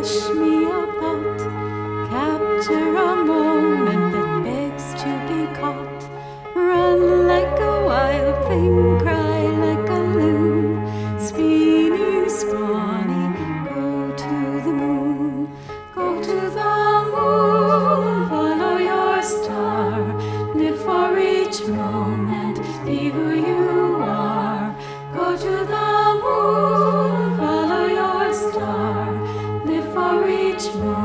wish me a thought, capture a moment that begs to be caught. Run like a wild thing, cry like a loon, spinning, spawning, go to the moon. Go to the moon, follow your star, live for each moment, be who you are. Go to the moon, follow your star, live for each moment.